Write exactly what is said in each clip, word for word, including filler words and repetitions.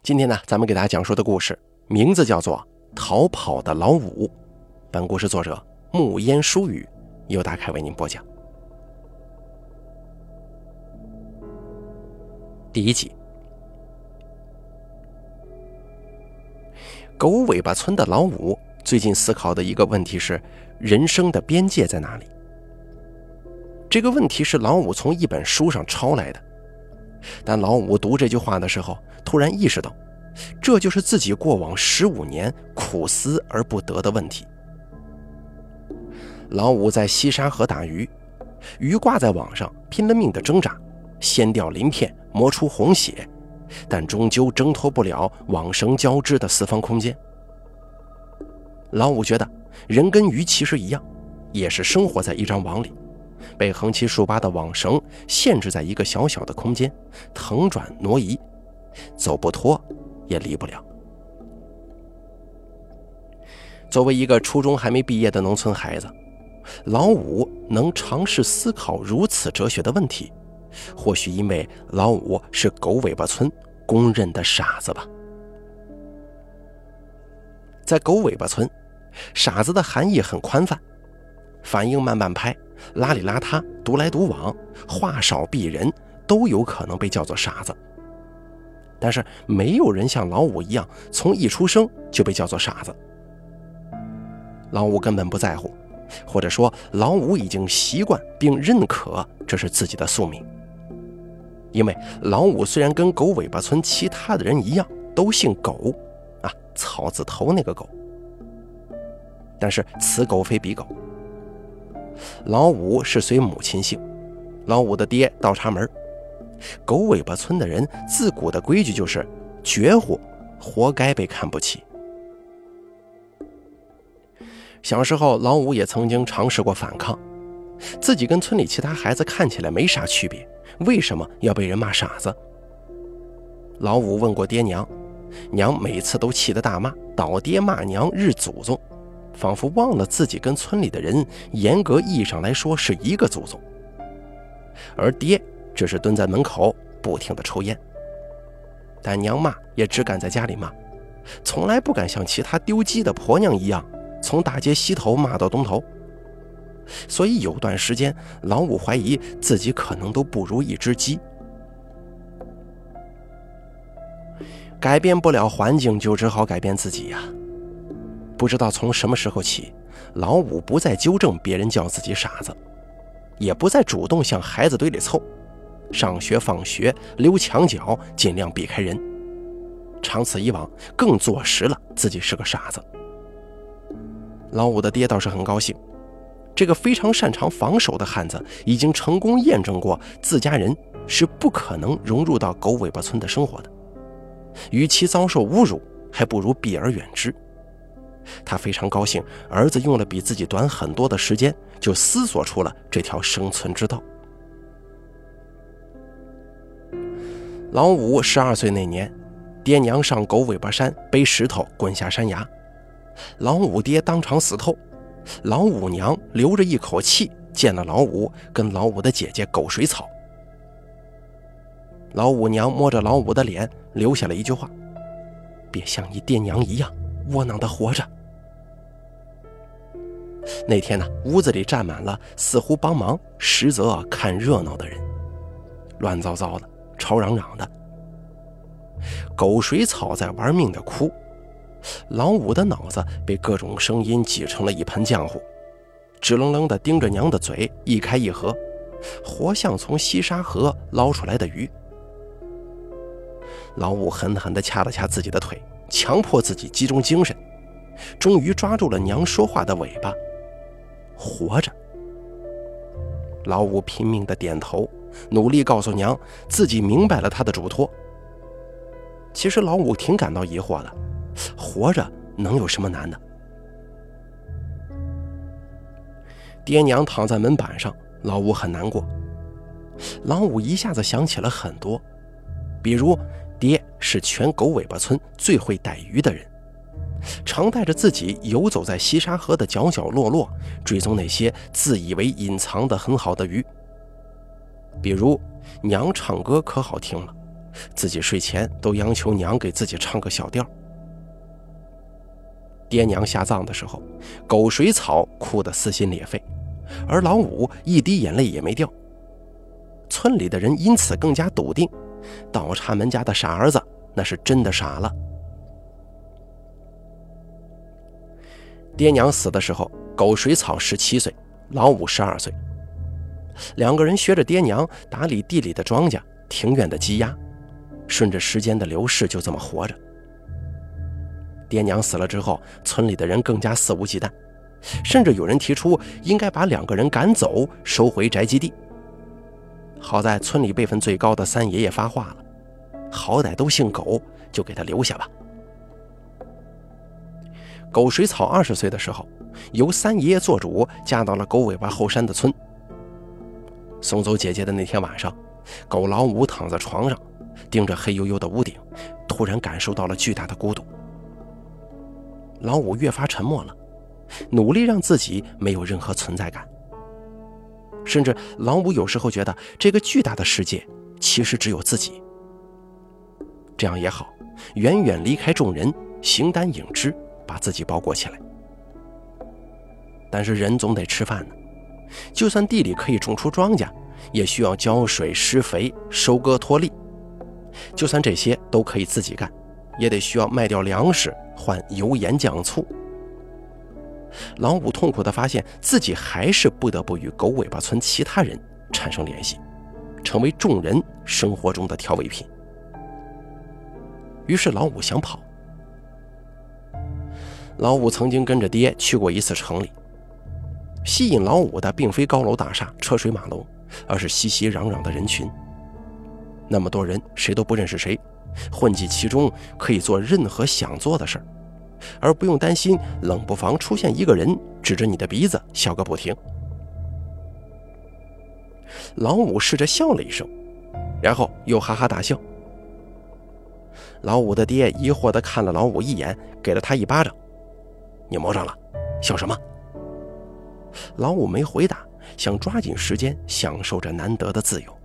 今天呢，咱们给大家讲述的故事名字叫做《逃跑的老五》。本故事作者木烟疏语，由大凯为您播讲。第一集，狗尾巴村的老五最近思考的一个问题是：人生的边界在哪里？这个问题是老五从一本书上抄来的。但老五读这句话的时候，突然意识到，这就是自己过往十五年苦思而不得的问题。老五在西沙河打鱼，鱼挂在网上，拼了命的挣扎，掀掉鳞片，磨出红血，但终究挣脱不了网绳交织的四方空间。老五觉得，人跟鱼其实一样，也是生活在一张网里，被横七竖八的网绳限制在一个小小的空间，腾转挪移，走不脱也离不了。作为一个初中还没毕业的农村孩子，老五能尝试思考如此哲学的问题，或许因为老五是狗尾巴村公认的傻子吧。在狗尾巴村，傻子的含义很宽泛，反应慢半拍，邋里邋遢，独来独往，话少避人，都有可能被叫做傻子。但是没有人像老五一样从一出生就被叫做傻子。老五根本不在乎，或者说老五已经习惯并认可这是自己的宿命。因为老五虽然跟狗尾巴村其他的人一样都姓狗啊，草字头那个狗，但是此狗非彼狗。老五是随母亲姓，老五的爹倒插门。狗尾巴村的人自古的规矩就是绝户，活该被看不起。小时候老五也曾经尝试过反抗，自己跟村里其他孩子看起来没啥区别，为什么要被人骂傻子？老五问过爹娘，娘每次都气得大骂，倒爹骂娘日祖宗，仿佛忘了自己跟村里的人严格意义上来说是一个祖宗，而爹只是蹲在门口不停地抽烟。但娘骂也只敢在家里骂，从来不敢像其他丢鸡的婆娘一样从大街西头骂到东头。所以有段时间老五怀疑自己可能都不如一只鸡。改变不了环境，就只好改变自己呀。不知道从什么时候起，老五不再纠正别人叫自己傻子，也不再主动向孩子堆里凑，上学放学溜墙角，尽量避开人。长此以往，更坐实了自己是个傻子。老五的爹倒是很高兴，这个非常擅长防守的汉子已经成功验证过自家人是不可能融入到狗尾巴村的生活的，与其遭受侮辱，还不如避而远之。他非常高兴，儿子用了比自己短很多的时间就思索出了这条生存之道。老五十二岁那年，爹娘上狗尾巴山背石头滚下山崖，老五爹当场死透，老五娘留着一口气见了老五跟老五的姐姐狗水草。老五娘摸着老五的脸，留下了一句话：别像你爹娘一样窝囊的活着。那天呢，屋子里站满了似乎帮忙实则看热闹的人，乱糟糟的，吵嚷嚷的。狗水草在玩命的哭，老五的脑子被各种声音挤成了一盆浆糊，直愣愣地盯着娘的嘴，一开一合，活像从西沙河捞出来的鱼。老五狠狠地掐了掐自己的腿，强迫自己集中精神，终于抓住了娘说话的尾巴。活着。老五拼命地点头，努力告诉娘自己明白了他的嘱托。其实老五挺感到疑惑的，活着能有什么难的？爹娘躺在门板上，老五很难过。老五一下子想起了很多，比如爹是全狗尾巴村最会逮鱼的人，常带着自己游走在西沙河的角角落落，追踪那些自以为隐藏得很好的鱼。比如娘唱歌可好听了， 自己睡前都央求娘给自己唱个小调。爹娘下葬的时候，狗水草哭得撕心裂肺，而老五一滴眼泪也没掉。村里的人因此更加笃定，倒插门家的傻儿子那是真的傻了。爹娘死的时候，狗水草十七岁，老五十二岁。两个人学着爹娘打理地里的庄稼、庭院的鸡鸭，顺着时间的流逝就这么活着。爹娘死了之后，村里的人更加肆无忌惮，甚至有人提出应该把两个人赶走，收回宅基地。好在村里辈分最高的三爷爷发话了，好歹都姓狗，就给他留下吧。狗水草二十岁的时候，由三爷爷做主嫁到了狗尾巴后山的村。送走姐姐的那天晚上，狗老五躺在床上，盯着黑黝黝的屋顶，突然感受到了巨大的孤独。老五越发沉默了，努力让自己没有任何存在感。甚至老五有时候觉得这个巨大的世界其实只有自己。这样也好，远远离开众人，形单影只，把自己包裹起来。但是人总得吃饭呢，就算地里可以种出庄稼，也需要浇水、施肥、收割、脱粒。就算这些都可以自己干，也得需要卖掉粮食换油盐酱醋。老五痛苦地发现自己还是不得不与狗尾巴村其他人产生联系，成为众人生活中的调味品。于是老五想跑。老五曾经跟着爹去过一次城里，吸引老五的并非高楼大厦、车水马龙，而是熙熙攘攘的人群。那么多人，谁都不认识谁，混迹其中可以做任何想做的事儿，而不用担心冷不防出现一个人指着你的鼻子笑个不停。老五试着笑了一声，然后又哈哈大笑。老五的爹疑惑地看了老五一眼，给了他一巴掌：“你摸上了，笑什么？”老五没回答，想抓紧时间享受着难得的自由。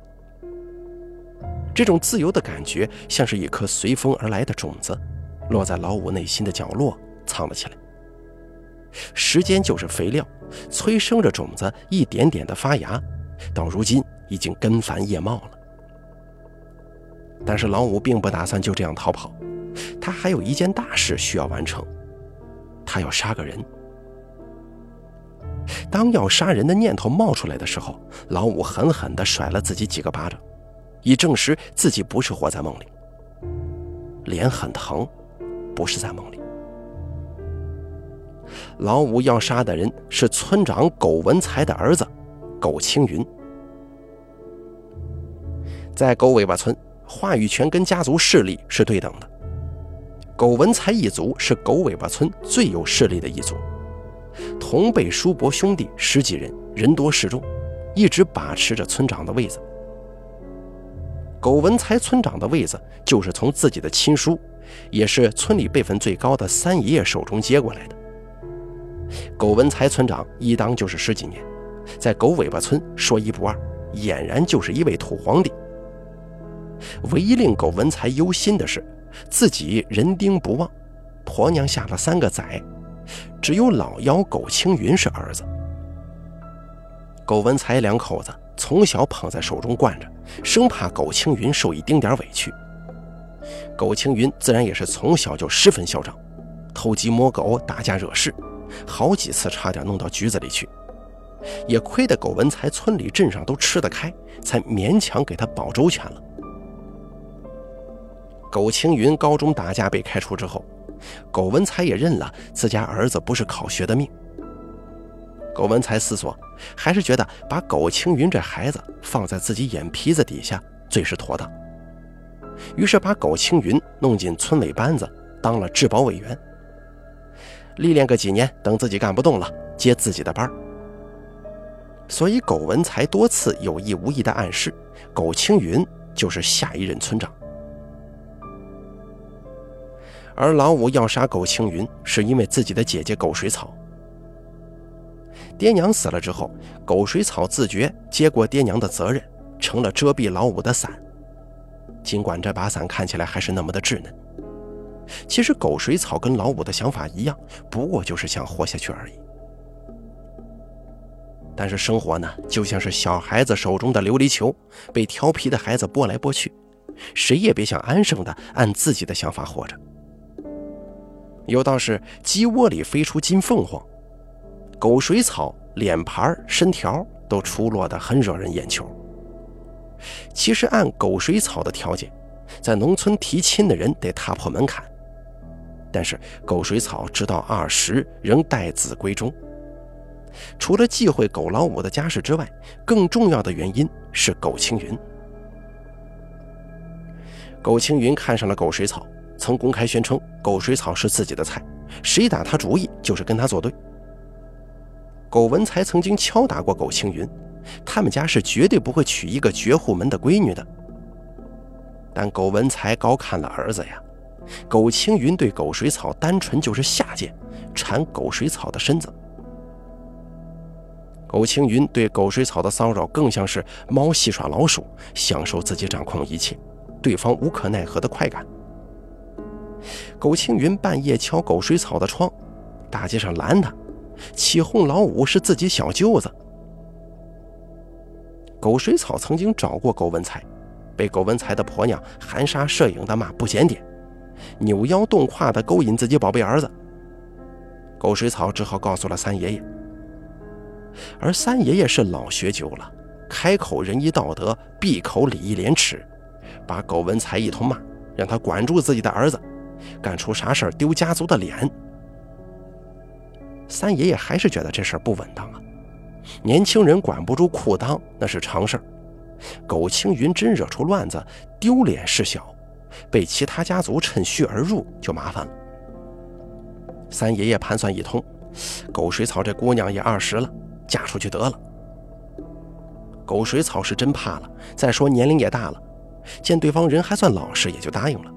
这种自由的感觉像是一颗随风而来的种子，落在老五内心的角落藏了起来。时间就是肥料，催生着种子一点点的发芽，到如今已经根繁叶茂了。但是老五并不打算就这样逃跑，他还有一件大事需要完成，他要杀个人。当要杀人的念头冒出来的时候，老五狠狠地甩了自己几个巴掌，以证实自己不是活在梦里。脸很疼，不是在梦里。老五要杀的人是村长苟文才的儿子苟青云。在狗尾巴村，话语权跟家族势力是对等的。苟文才一族是狗尾巴村最有势力的一族，同辈叔伯兄弟十几人，人多势众，一直把持着村长的位子。苟文才村长的位子就是从自己的亲叔，也是村里辈分最高的三爷爷手中接过来的。苟文才村长一当就是十几年，在狗尾巴村说一不二，俨然就是一位土皇帝。唯一令苟文才忧心的是，自己人丁不旺，婆娘下了三个崽，只有老幺苟青云是儿子。苟文才两口子从小捧在手中惯着，生怕苟青云受一丁点委屈。苟青云自然也是从小就十分嚣张，偷鸡摸狗，打架惹事，好几次差点弄到局子里去。也亏得苟文才村里镇上都吃得开，才勉强给他保周全了。苟青云高中打架被开除之后，苟文才也认了自家儿子不是考学的命。苟文才思索，还是觉得把苟青云这孩子放在自己眼皮子底下最是妥当，于是把苟青云弄进村委班子当了治保委员，历练个几年，等自己干不动了接自己的班。所以苟文才多次有意无意的暗示，苟青云就是下一任村长。而老五要杀苟青云，是因为自己的姐姐苟水草。爹娘死了之后，苟水草自觉接过爹娘的责任，成了遮蔽老五的伞。 尽管这把伞看起来还是那么的稚嫩。其实狗水草跟老五的想法一样，不过就是想活下去而已。但是生活呢，就像是小孩子手中的琉璃球，被调皮的孩子拨来拨去，谁也别想安生的按自己的想法活着。有道是鸡窝里飞出金凤凰，狗水草脸盘身条都出落得很惹人眼球。其实按狗水草的条件，在农村提亲的人得踏破门槛，但是狗水草直到二十仍待子闺中。除了忌讳狗老五的家世之外，更重要的原因是狗青云。狗青云看上了狗水草，曾公开宣称狗水草是自己的菜，谁打他主意就是跟他作对。狗文才曾经敲打过狗青云，他们家是绝对不会娶一个绝户门的闺女的。但狗文才高看了儿子呀，狗青云对狗水草单纯就是下贱，缠狗水草的身子。狗青云对狗水草的骚扰更像是猫戏耍老鼠，享受自己掌控一切，对方无可奈何的快感。狗青云半夜敲狗水草的窗，大街上拦他，起哄老五是自己小舅子。狗水草曾经找过狗文才，被狗文才的婆娘含沙射影的骂不检点，扭腰动胯的勾引自己宝贝儿子。狗水草只好告诉了三爷爷，而三爷爷是老学究了，开口仁义道德，闭口礼义廉耻，把狗文才一通骂，让他管住自己的儿子，干出啥事儿丢家族的脸。三爷爷还是觉得这事儿不稳当啊，年轻人管不住裤裆那是常事儿，狗青云真惹出乱子，丢脸事小，被其他家族趁虚而入就麻烦了。三爷爷盘算一通，狗水草这姑娘也二十了，嫁出去得了。狗水草是真怕了，再说年龄也大了，见对方人还算老实，也就答应了。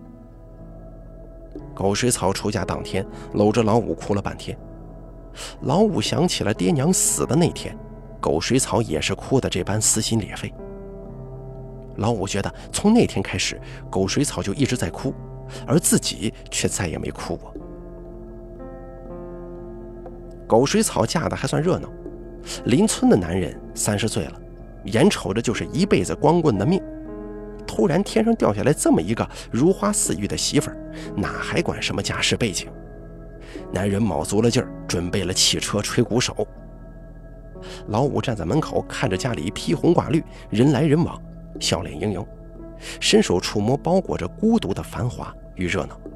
狗水草出嫁当天，搂着老五哭了半天。老五想起了爹娘死的那天，狗水草也是哭得这般撕心裂肺。老五觉得从那天开始，狗水草就一直在哭，而自己却再也没哭过。狗水草嫁得还算热闹，邻村的男人三十岁了，眼瞅着就是一辈子光棍的命，突然天上掉下来这么一个如花似玉的媳妇儿，哪还管什么家世背景？男人卯足了劲儿，准备了汽车、吹鼓手。老五站在门口，看着家里披红挂绿，人来人往，笑脸盈盈，伸手触摸包裹着孤独的繁华与热闹。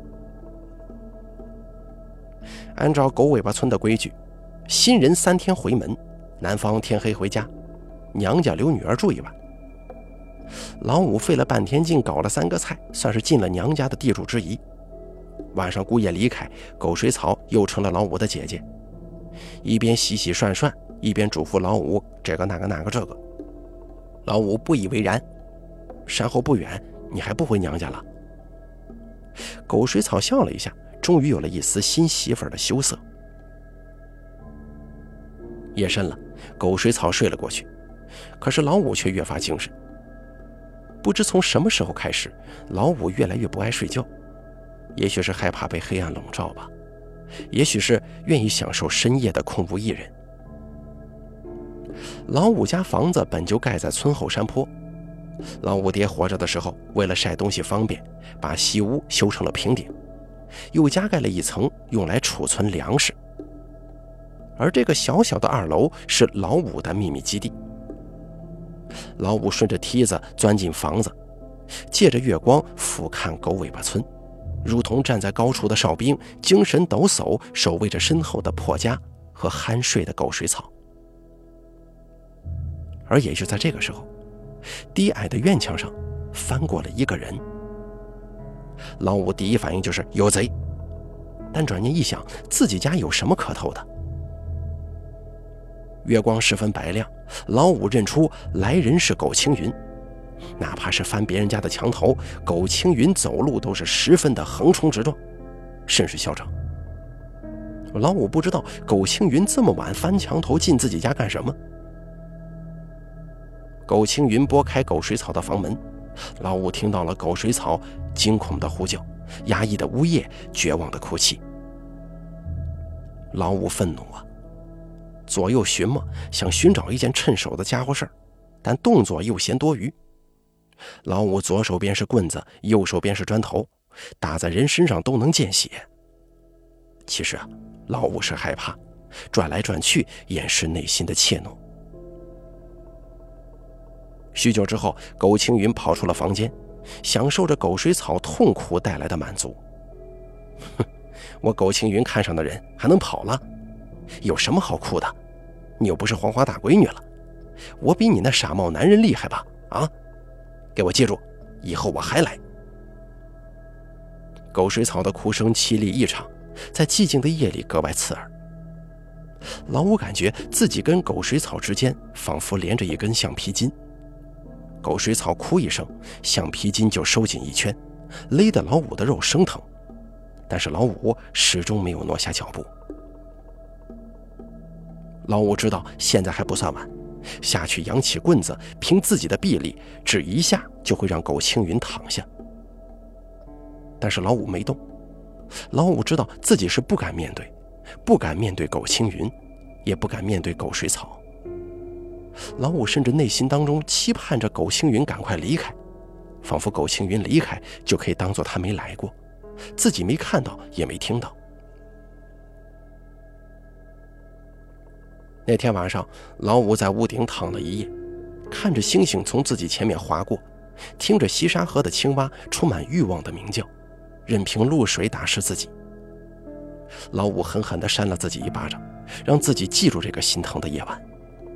按照狗尾巴村的规矩，新人三天回门，男方天黑回家，娘家留女儿住一晚。老五费了半天劲搞了三个菜，算是尽了娘家的地主之谊。晚上姑爷离开，狗水草又成了老五的姐姐，一边洗洗涮涮，一边嘱咐老五这个那个那个这个。老五不以为然，山后不远，你还不回娘家了？狗水草笑了一下，终于有了一丝新媳妇儿的羞涩。夜深了，狗水草睡了过去，可是老五却越发精神。不知从什么时候开始，老五越来越不爱睡觉，也许是害怕被黑暗笼罩吧，也许是愿意享受深夜的空无一人。老五家房子本就盖在村后山坡，老五爹活着的时候，为了晒东西方便，把西屋修成了平顶，又加盖了一层用来储存粮食。而这个小小的二楼是老五的秘密基地。老五顺着梯子钻进房子，借着月光俯瞰狗尾巴村，如同站在高处的哨兵，精神抖擞，守卫着身后的破家和酣睡的狗水草。而也就在这个时候，低矮的院墙上翻过了一个人。老五第一反应就是有贼，但转念一想，自己家有什么可偷的？月光十分白亮，老五认出来人是狗青云。哪怕是翻别人家的墙头，狗青云走路都是十分的横冲直撞，甚是嚣张。老五不知道狗青云这么晚翻墙头进自己家干什么。狗青云拨开狗水草的房门， 老五听到了狗水草惊恐的呼叫，压抑的呜咽，绝望的哭泣。老五愤怒啊，左右寻摸，想寻找一件趁手的家伙事儿，但动作又嫌多余。老五左手边是棍子，右手边是砖头，打在人身上都能见血。其实啊，老五是害怕，转来转去掩饰内心的怯懦。许久之后，苟青云跑出了房间，享受着狗水草痛苦带来的满足。哼，我苟青云看上的人还能跑了？有什么好哭的？你又不是黄花大闺女了，我比你那傻帽男人厉害吧？啊，给我记住，以后我还来。狗水草的哭声凄厉异常，在寂静的夜里格外刺耳。老五感觉自己跟狗水草之间仿佛连着一根橡皮筋，狗水草哭一声，橡皮筋就收紧一圈，勒得老五的肉生疼。但是老五始终没有挪下脚步。老五知道现在还不算晚，下去扬起棍子，凭自己的臂力，只一下就会让苟青云躺下。但是老五没动。老五知道自己是不敢面对，不敢面对苟青云，也不敢面对狗水草。老五甚至内心当中期盼着苟青云赶快离开，仿佛苟青云离开就可以当作他没来过，自己没看到也没听到。那天晚上，老五在屋顶躺了一夜，看着星星从自己前面划过，听着西沙河的青蛙充满欲望的鸣叫，任凭露水打湿自己。老五狠狠地扇了自己一巴掌，让自己记住这个心疼的夜晚。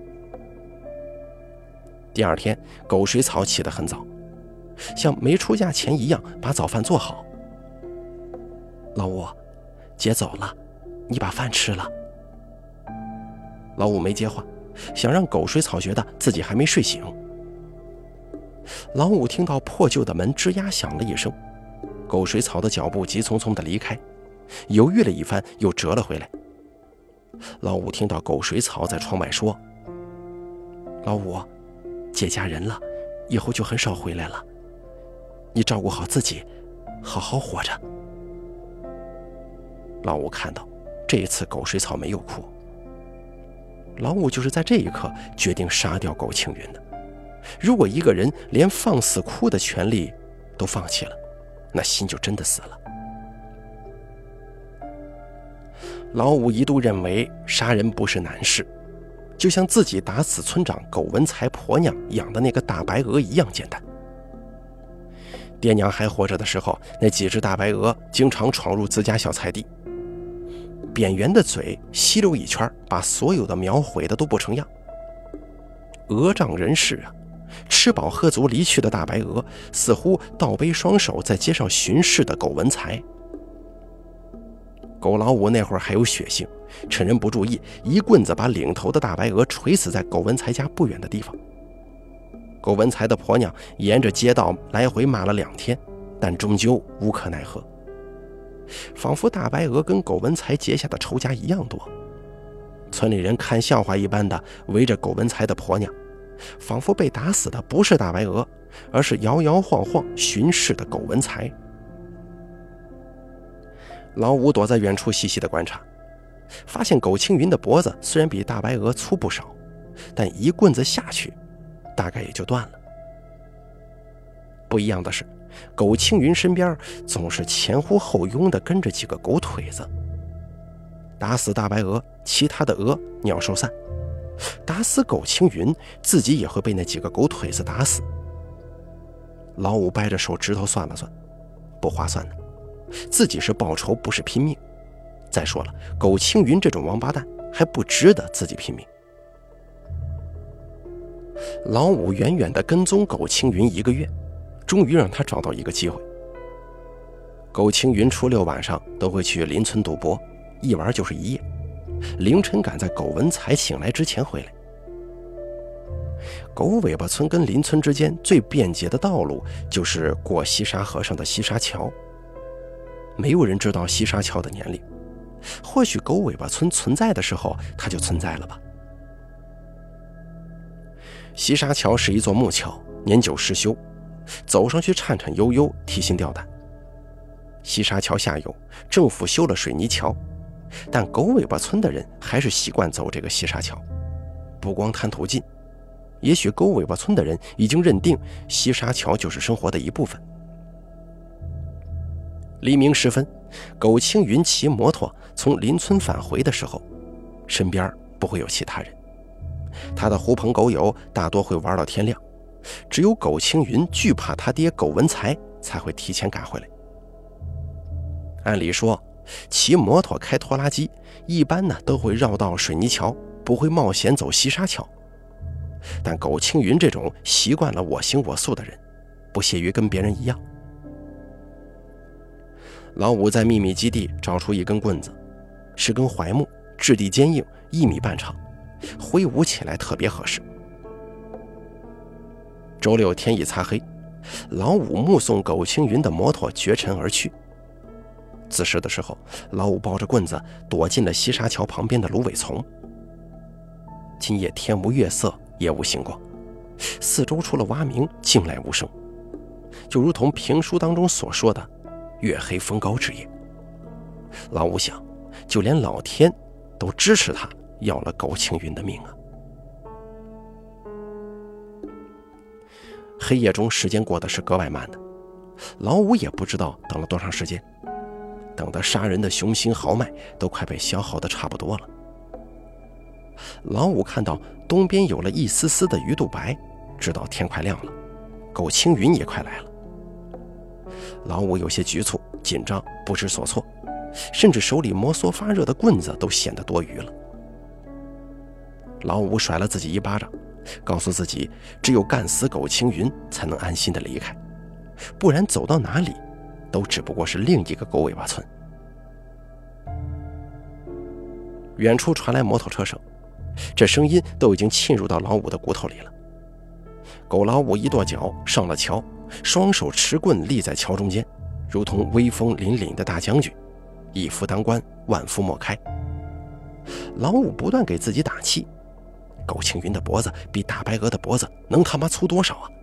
第二天，苟水草起得很早，像没出嫁前一样把早饭做好。老五，姐走了，你把饭吃了。老五没接话，想让苟水草觉得自己还没睡醒。老五听到破旧的门吱呀响了一声，苟水草的脚步急匆匆地离开，犹豫了一番又折了回来。老五听到苟水草在窗外说：老五，姐嫁人了，以后就很少回来了，你照顾好自己，好好活着。老五看到这一次苟水草没有哭，老五就是在这一刻决定杀掉苟青云的。如果一个人连放肆哭的权利都放弃了，那心就真的死了。老五一度认为杀人不是难事，就像自己打死村长苟文才婆娘养的那个大白鹅一样简单。爹娘还活着的时候，那几只大白鹅经常闯入自家小菜地，扁圆的嘴吸溜一圈，把所有的苗毁的都不成样。鹅仗人势啊，吃饱喝足离去的大白鹅似乎倒背双手在街上巡视的苟文才。苟老五那会儿还有血性，趁人不注意，一棍子把领头的大白鹅锤死在苟文才家不远的地方。苟文才的婆娘沿着街道来回骂了两天，但终究无可奈何，仿佛大白鹅跟苟文才结下的仇家一样多。村里人看笑话一般的围着苟文才的婆娘，仿佛被打死的不是大白鹅，而是摇摇晃晃巡视的苟文才。老五躲在远处细细的观察，发现苟青云的脖子虽然比大白鹅粗不少，但一棍子下去大概也就断了。不一样的是，苟青云身边总是前呼后拥的跟着几个狗腿子。打死大白鹅，其他的鹅鸟兽散；打死苟青云，自己也会被那几个狗腿子打死。老五掰着手指头算了算，不划算的，自己是报仇不是拼命。再说了，苟青云这种王八蛋还不值得自己拼命。老五远远地跟踪苟青云一个月，终于让他找到一个机会。苟青云初六晚上都会去邻村赌博，一玩就是一夜，凌晨赶在苟文才醒来之前回来。狗尾巴村跟邻村之间最便捷的道路就是过西沙河上的西沙桥，没有人知道西沙桥的年龄，或许狗尾巴村存在的时候它就存在了吧。西沙桥是一座木桥，年久失修， 走上去颤颤悠悠，提心吊胆。西沙桥下游，政府修了水泥桥，但狗尾巴村的人还是习惯走这个西沙桥。不光贪图近，也许狗尾巴村的人已经认定西沙桥就是生活的一部分。黎明时分，苟青云骑摩托从邻村返回的时候，身边不会有其他人。他的狐朋狗友大多会玩到天亮，只有苟青云惧怕他爹苟文才才会提前赶回来。按理说，骑摩托开拖拉机一般呢都会绕道水泥桥，不会冒险走西沙桥。但苟青云这种习惯了我行我素的人，不屑于跟别人一样。老五在秘密基地找出一根棍子，是根槐木，质地坚硬，一米半长，挥舞起来特别合适。周六天一擦黑，老五目送苟青云的摩托绝尘而去。自食的时候，老五抱着棍子躲进了西沙桥旁边的芦苇丛。今夜天无月色，夜无星光，四周除了蛙鸣，静来无声，就如同评书当中所说的月黑风高之夜。老五想，就连老天都支持他要了苟青云的命啊！黑夜中时间过得是格外慢的，老五也不知道等了多长时间，等得杀人的雄心豪迈都快被消耗得差不多了。老五看到东边有了一丝丝的鱼肚白，知道天快亮了，苟青云也快来了。老五有些局促紧张，不知所措，甚至手里摩挲发热的棍子都显得多余了。老五甩了自己一巴掌，告诉自己只有干死苟青云才能安心的离开，不然走到哪里都只不过是另一个狗尾巴村。远处传来摩托车声，这声音都已经沁入到老五的骨头里了。苟老五一跺脚上了桥，双手持棍立在桥中间，如同威风凛凛的大将军，一夫当关，万夫莫开。老五不断给自己打气，苟青云的脖子比大白鹅的脖子能他妈粗多少啊！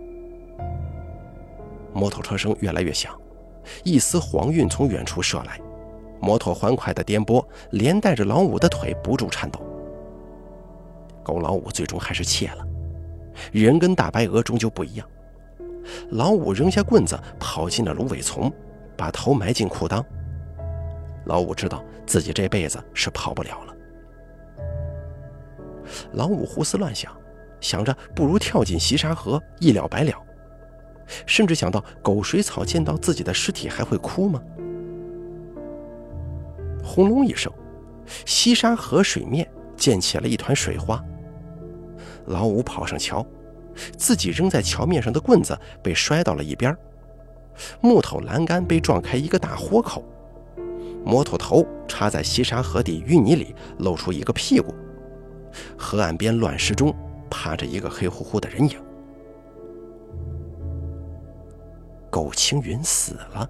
摩托车声越来越响，一丝黄晕从远处射来，摩托欢快的颠簸连带着老五的腿不住颤抖。苟老五最终还是怯了，人跟大白鹅终究不一样。老五扔下棍子跑进了芦苇丛，把头埋进裤裆。老五知道自己这辈子是跑不了了。老五胡思乱想，想着不如跳进西沙河一了百了，甚至想到苟水草见到自己的尸体还会哭吗？轰隆一声，西沙河水面溅起了一团水花。老五跑上桥，自己扔在桥面上的棍子被摔到了一边，木头栏杆被撞开一个大豁口，摩托头插在西沙河底淤泥里，露出一个屁股。河岸边乱石中趴着一个黑乎乎的人影。苟青云死了。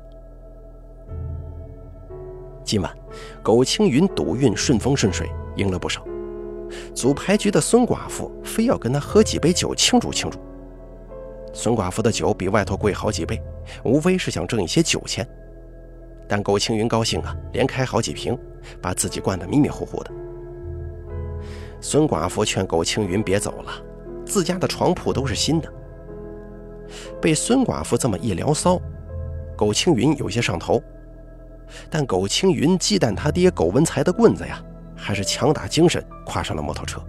今晚苟青云赌运顺风顺水，赢了不少。组牌局的孙寡妇非要跟他喝几杯酒庆祝庆祝。孙寡妇的酒比外头贵好几倍，无非是想挣一些酒钱。但苟青云高兴啊，连开好几瓶，把自己灌得迷迷糊糊的。孙寡妇劝苟青云别走了，自家的床铺都是新的。被孙寡妇这么一聊骚，苟青云有些上头，但苟青云忌惮他爹苟文才的棍子呀，还是强打精神跨上了摩托车。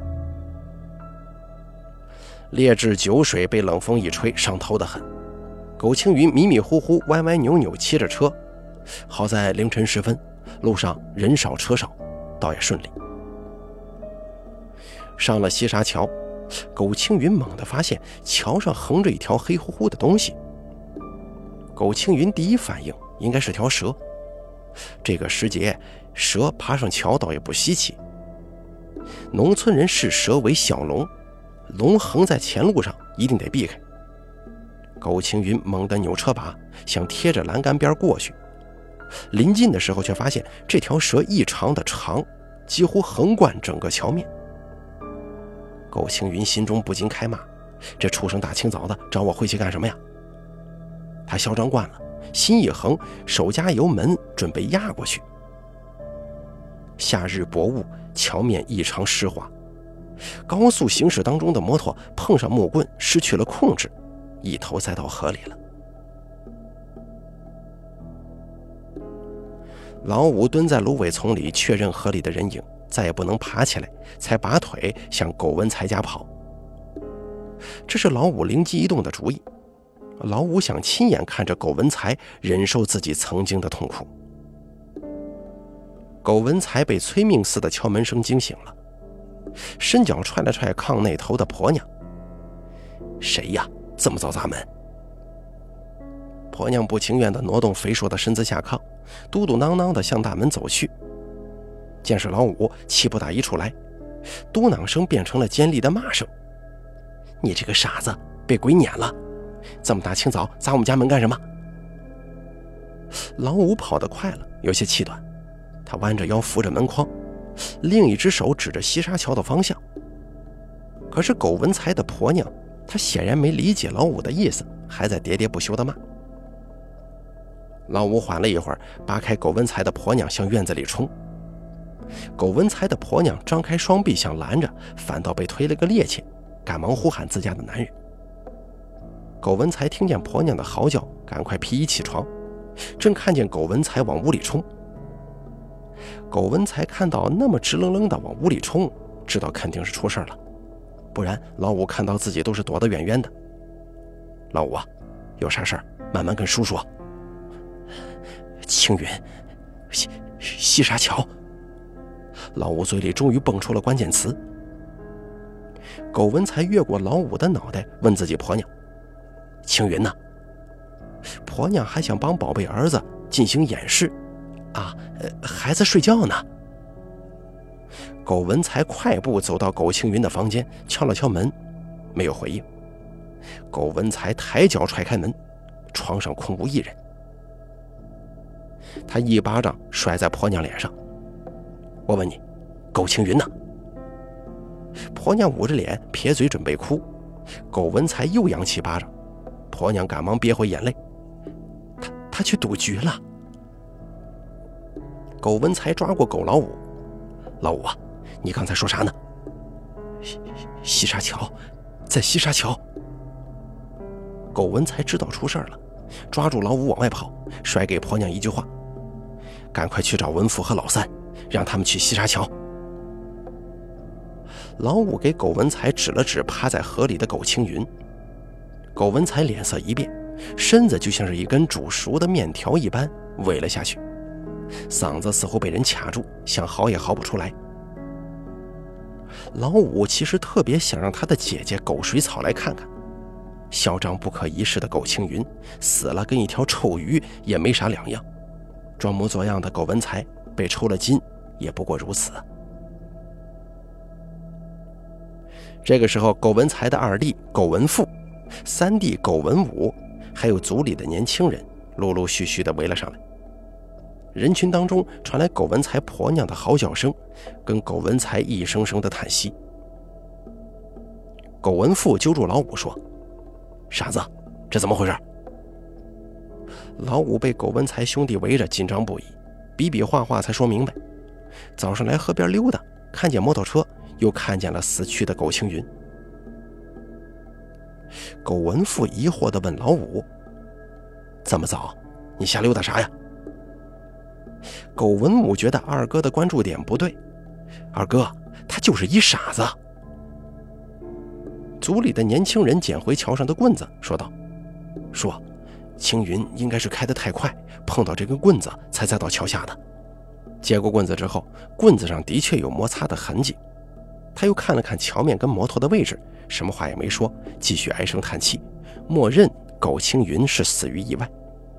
劣质酒水被冷风一吹，上头得很。苟青云迷迷糊糊歪歪扭扭骑着车，好在凌晨时分，路上人少车少，倒也顺利。上了西沙桥，苟青云猛地发现桥上横着一条黑乎乎的东西。苟青云第一反应应该是条蛇，这个时节蛇爬上桥倒也不稀奇。农村人视蛇为小龙，龙横在前路上一定得避开。苟青云猛地扭车把，想贴着栏杆边过去，临近的时候却发现这条蛇异常的长，几乎横贯整个桥面。苟青云心中不禁开骂，这畜生大清早的找我晦气干什么呀？ 他嚣张惯了，心一横，手夹油门准备压过去。夏日薄雾，桥面异常湿滑，高速行驶当中的摩托碰上木棍，失去了控制，一头栽到河里了。老五蹲在芦苇丛里确认河里的人影，再也不能爬起来，才拔腿向苟文才家跑。这是老五灵机一动的主意，老五想亲眼看着苟文才忍受自己曾经的痛苦。苟文才被催命似的敲门声惊醒了，伸脚踹了踹炕那头的婆娘：“谁呀？这么早砸门？”婆娘不情愿地挪动肥硕的身子下炕，嘟嘟囔囔地向大门走去。见是老五，气不打一处来，嘟囔声变成了尖利的骂声：“你这个傻子，被鬼撵了！这么大清早砸我们家门干什么？”老五跑得快了，有些气短，他弯着腰扶着门框，另一只手指着西沙桥的方向。可是苟文才的婆娘，她显然没理解老五的意思，还在喋喋不休地骂。老五缓了一会儿，扒开苟文才的婆娘向院子里冲。苟文才的婆娘张开双臂想拦着，反倒被推了个趔趄，赶忙呼喊自家的男人。苟文才听见婆娘的嚎叫，赶快披衣起床，正看见苟文才往屋里冲。苟文才看到那么直愣愣的往屋里冲，知道肯定是出事了，不然老五看到自己都是躲得远远的。老五啊，有啥事儿慢慢跟叔说。青云，西西沙桥。老五嘴里终于蹦出了关键词。苟文才越过老五的脑袋，问自己婆娘：“青云呢？”婆娘还想帮宝贝儿子进行掩饰：“啊，呃，孩子睡觉呢。”苟文才快步走到苟青云的房间，敲了敲门，没有回应。苟文才抬脚踹开门，床上空无一人。他一巴掌甩在婆娘脸上：“我问你，苟青云呢？”婆娘捂着脸，撇嘴准备哭。苟文才又扬起巴掌，婆娘赶忙憋回眼泪：“他他去赌局了。”苟文才抓过苟老五：“老五啊，你刚才说啥呢？”“西西沙桥，在西沙桥。”苟文才知道出事了，抓住老五往外跑，甩给婆娘一句话：“赶快去找文福和老三，让他们去西沙桥。”老五给苟文才指了指趴在河里的苟青云。苟文才脸色一变，身子就像是一根煮熟的面条一般萎了下去，嗓子似乎被人卡住，想嚎也嚎不出来。老五其实特别想让他的姐姐苟水草来看看，嚣张不可一世的苟青云死了跟一条臭鱼也没啥两样，装模作样的苟文才被抽了筋也不过如此。这个时候，苟文才的二弟苟文富、三弟苟文武，还有族里的年轻人陆陆续续地围了上来。人群当中传来苟文才婆娘的嚎叫声，跟苟文才一声声的叹息。苟文富揪住老五说：“傻子，这怎么回事？”老五被苟文才兄弟围着，紧张不已，比比划划才说明白：早上来河边溜达，看见摩托车，又看见了死去的苟青云。苟文富疑惑地问老五：“这么早，你瞎溜达啥呀？”苟文武觉得二哥的关注点不对：“二哥，他就是一傻子。”族里的年轻人捡回桥上的棍子，说道：“说，青云应该是开得太快，碰到这根棍子才栽到桥下的。”接过棍子之后，棍子上的确有摩擦的痕迹。他又看了看桥面跟摩托的位置，什么话也没说，继续唉声叹气，默认苟青云是死于意外。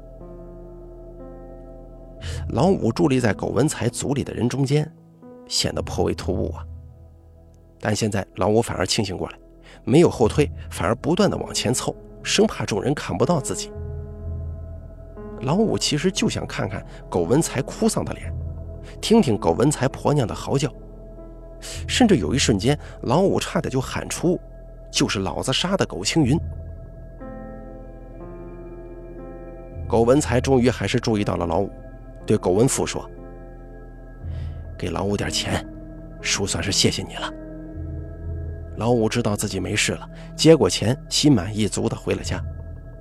老五伫立在苟文才族里的人中间，显得颇为突兀啊。但现在老五反而清醒过来，没有后退，反而不断地往前凑，生怕众人看不到自己。老五其实就想看看苟文才哭丧的脸，听听苟文才婆娘的嚎叫，甚至有一瞬间，老五差点就喊出：“就是老子杀的苟青云！” 苟文才终于还是注意到了老五，对苟文富说：“给老五点钱，叔算是谢谢你了。”老五知道自己没事了，接过钱，心满意足地回了家。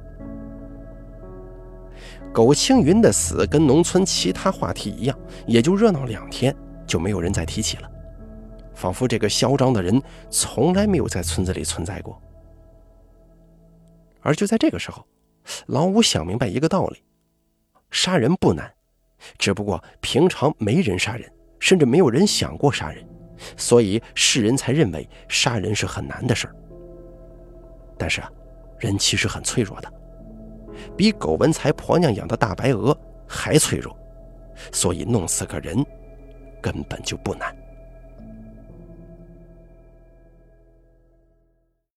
苟青云的死跟农村其他话题一样，也就热闹两天，就没有人再提起了，仿佛这个嚣张的人从来没有在村子里存在过。而就在这个时候，老五想明白一个道理：杀人不难，只不过平常没人杀人，甚至没有人想过杀人，所以世人才认为杀人是很难的事儿。但是啊，人其实很脆弱的，比苟文才婆娘养的大白鹅还脆弱，所以弄死个人根本就不难。